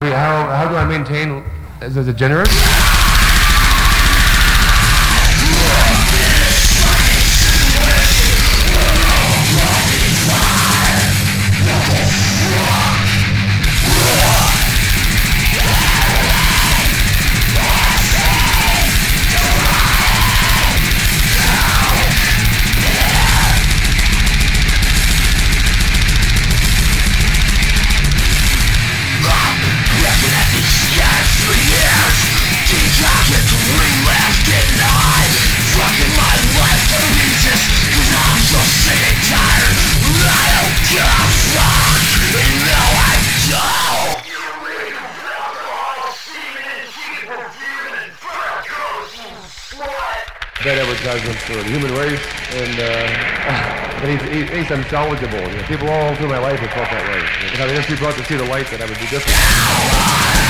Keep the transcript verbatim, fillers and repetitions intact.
How, how do I maintain as a degenerate? Bad advertisement for the human race, and uh, but he's, he's, he's unsalvageable. You know, people all through my life have felt that way. If I was actually brought to see the light, that I would be different.